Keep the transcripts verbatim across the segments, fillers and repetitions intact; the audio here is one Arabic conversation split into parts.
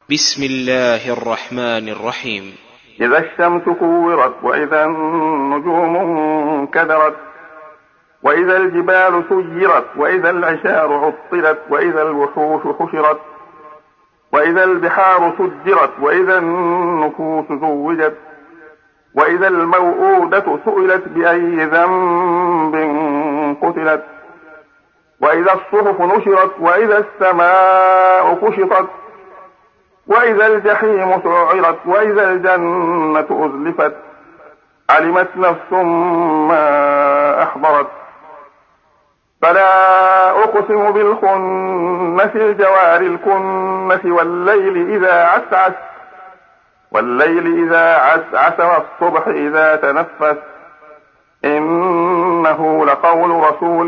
بسم الله الرحمن الرحيم. إذا الشمس كورت وإذا النجوم انكدرت وإذا الجبال سيرت وإذا العشار عطلت وإذا الوحوش حشرت وإذا البحار سجرت وإذا النفوس زوجت وإذا الموءودة سئلت بأي ذنب قتلت وإذا الصحف نشرت وإذا السماء كشطت وإذا الجحيم سعرت وإذا الجنة أزلفت علمت نفس ما أحضرت فلا أقسم بالخنس الجوار الكنس والليل إذا عسعس والليل إذا عسعس والصبح إذا تنفس إنه لقول رسول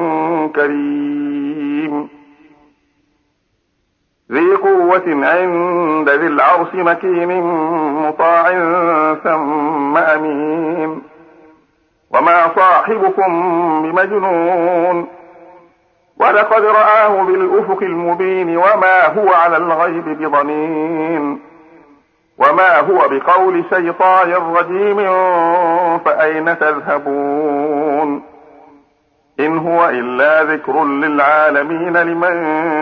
كريم ذي قوة عند ذي العرش مكين مطاع ثم أمين وما صاحبكم بمجنون ولقد رآه بالأفق المبين وما هو على الغيب بضنين وما هو بقول شيطان رجيم فأين تذهبون إن هو إلا ذكر للعالمين لمن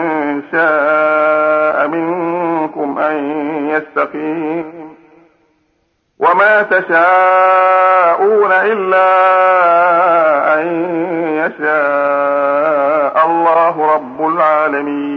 شاء منكم أن يستقيم وما تشاءون إلا أن يشاء الله رب العالمين.